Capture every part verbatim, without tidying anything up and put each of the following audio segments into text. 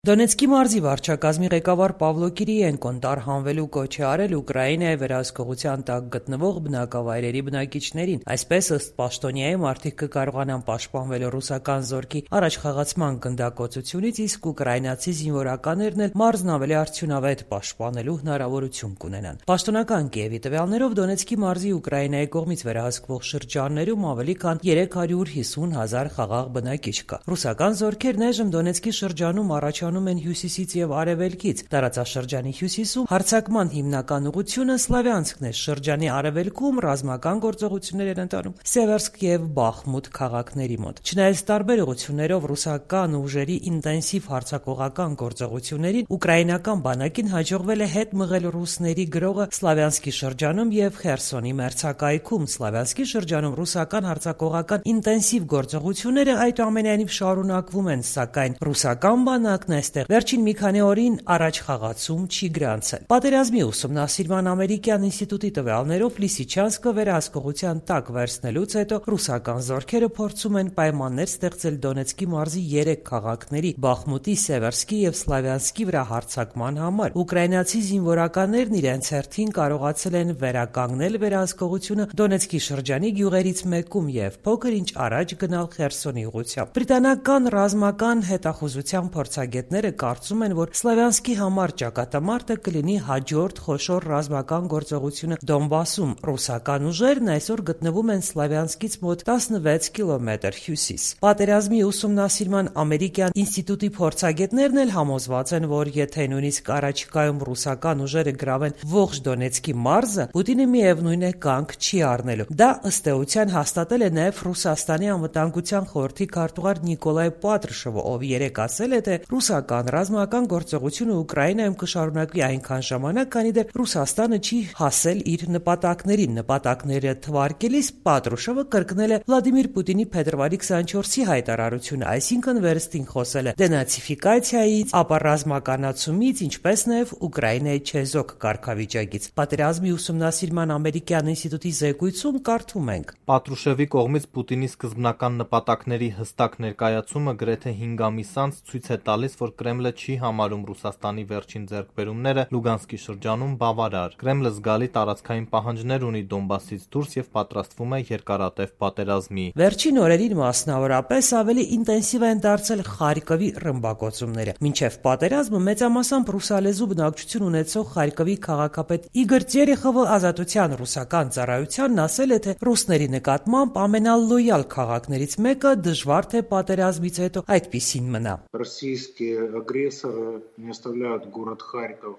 Դոնեցկի մարզի վարչակազմի ղեկավար Պավլո Կիրիենկոն տարհանվելու կոչ է արել Ուկրաինայի վերահսկողության տակ գտնվող բնակավայրերի բնակիչներին, այսպես ըստ պաշտոնյայի մարդիկ կկարողանան պաշտպանվել ռուսական զորքի առաջխաղացման գնդակոծությունից, իսկ ուկրաինացի զինվորականներն էլ մարզն ավելի արդյունավետ պաշտպանելու հնարավորություն կունենան։ Պաշտոնական Կիևի տվյալներով Դոնեցկի մարզի Ուկրաինայի կողմից վերահսկվող շրջաններում ավելի քան երեք հարյուր հիսուն հազար խաղաղ բնակիչ կա։ Ռուսական զորքերն այժմ Դոնեցկի շրջանում առաջ են հյուսիսից եւ արևելքից։ Տարածաշրջանի հյուսիսում հարձակման հիմնական ուղղությունը Սլավյանսկն է, շրջանի արևելքում ռազմական գործողություններ են ընթանում Սևերսկ եւ Բախմուտ քաղաքների մոտ։ Չնայած տարբեր ուղղություններով ռուսական ուժերի ինտենսիվ հարձակողական գործողություններին, ուկրաինական բանակին հաջողվել է հետ մղել ռուսների գրողը Սլավյանսկի շրջանում եւ Խերսոնի մերձակայքում։ Սլավյանսկի շրջանում ռուսական հարձակողական ինտենսիվ գործողությունները այդուամենայնիվ շարունակվում են, սակայն ռուսական բանակն այստեղ վերջին մի քանի օրին առաջ խաղացում չի գրանցել։ Պատերազմի ուսումնասիրման ամերիկյան ինստիտուտի տվյալներով Լիսիչանսկը վերահսկողության տակ վերցնելուց հետո ռուսական զորքերը փորձում են պայմաններ ստեղծել Դոնեցկի մարզի երեք քաղաքների՝ Բախմուտի, Սևերսկի եւ Սլավյանսկի վրա հարձակման համար։ Ուկրաինացի զինվորականներն իրենց հերթին կարողացել են վերականգնել վերահսկողությունը Դոնեցկի շրջանի գյուղերից մեկում եւ փոքր ինչ առաջ գնալ Խերսոնի ուղղությամբ։ Բրիտանական ռազմական հետախուզության փորձագետները կարծում են, որ Սլավյանսկի համար ճակատամարտը կլինի հաջորդ խոշոր ռազմական գործողությունը Դոնբասում։ Ռուսական ուժերն այսօր գտնվում են Սլավյանսկից մոտ տասնվեց կիլոմետր հյուսիս։ Պատերազմի ուսումնասիրման ամերիկյան ինստիտուտի փորձագետներն էլ համոզված են, որ եթե նույնիսկ առաջիկայում ռուսական ուժերը գրավեն ողջ Դոնեցկի մարզը, Պուտինը միևնույն է կանգ չի առնելու։ Դա ըստ էության հաստատել է նաև Ռուսաստանի անվտանգության խորհրդի քարտուղար Նիկոլայ Պատրուշովը, ով երեկ ասել է, թե ռուսական ռազմական գործողությունը Ուկրաինայում կշարունակվի այնքան ժամանակ, քանի դեռ Ռուսաստանը չի հասել իր նպատակներին։ Նպատակները թվարկելիս Պատրուշովը կրկնել է Վլադիմիր Պուտինի փետրվարի քսանչորսի հայտարարությունը, այսինքն վերստին խոսել է դենացիֆիկացիայից, ապա ռազմականացումից, ինչպես նաև Ուկրաինայի չեզոք կարգավիճակից։ Պատերազմի ուսումնասիրման ամերիկյան ինստիտուտի զեկույցում կարդում ենք. Պատրուշևի կողմից Պուտինի սկզբնական նպատակների հստակ ներկայացումը գրեթե հինգ ամիս անց ցույց է տալիս, որ Կրեմլը չի համարում Ռուսաստանի վերջին ձեռքբերումները Լուգանսկի շրջանում բավարար։ Կրեմլը զգալի տարածքային պահանջներ ունի Դոնբասից դուրս եւ պատրաստվում է երկարատև պատերազմի։ Վերջին օրերին մասնավորապես ավելի ինտենսիվ են դարձել Խարկովի ռմբակոծումները։ Մինչև պատերազմը մեծամասամբ ռուսալեզու բնակչություն ունեցող Խարկովի քաղաքապետ Իգոր Տերեխովը ազատության ռուսական ծառայությանն ասել է, թե ռուսների նկատմամբ ամենալոյալ քաղաքներից մեկը դժվար թե պատերազմից հետո այդպիսին մնա։ Российские агрессоры не оставляют город Харьков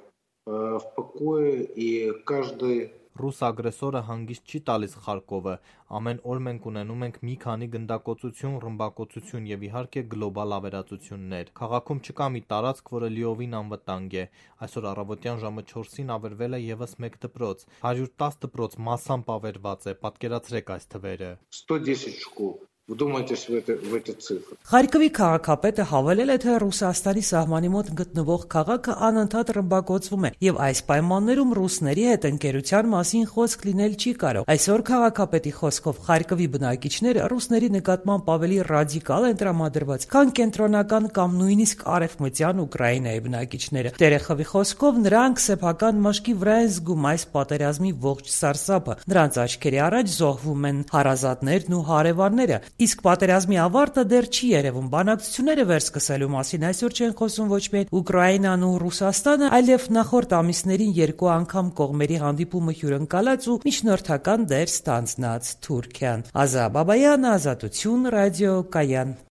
в покое, и каждый Ռուս ագրեսորը հանգիստ չի տալիս Խարկովը։ Ամեն օր մենք ունենում ենք մի քանի գնդակոծություն, ռմբակոծություն եւ իհարկե գլոբալ ավերածություններ։ Քաղաքում չկա մի տարածք, որը լիովին անվտանգ է։ Այսօր առավոտյան ժամը չորսին ավերվել է եւս մեկ դպրոց։ հարյուր տասը դպրոց massամբ ավերված է։ Պատկերացրեք այս թվերը։ сто десять школ. Вдумайтесь в это, в эти цифры. Խարկովի քաղաքապետը հավելել է, թե Ռուսաստանի սահմանի մոտ գտնվող քաղաքը անընդհատ ռմբակոծվում է եւ այս պայմաններում ռուսների հետ ընկերության մասին խոսք լինել չի կարող։ Այսօր քաղաքապետի խոսքով Խարկովի բնակիչները ռուսների նկատմամբ ավելի ռադիկալ են տրամադրված, քան կենտրոնական կամ նույնիսկ արևմտյան Ուկրաինայի բնակիչները։ Տերեխովի խոսքով նրանք սեփական մաշկի վրա են զգում այս պատերազմի ողջ սարսափը։ Նրանց աչքերի առաջ զոհվում են հարազատներն ու հարևանները։ Իսկ պատերազմի ավարտը դեռ չի երևում։ Բանակցությունները վերսկսելու մասին այսօր չեն խոսում ոչ միայն Ուկրաինան ու Ռուսաստանը, այլև նախորդ ամիսներին երկու անգամ կողմերի հանդիպումը հյուրընկալած ու միջնորդական դեր ստանձնած Թուրքիան։ Ազա Բաբայան, Ազատություն, ռադիո Կայան։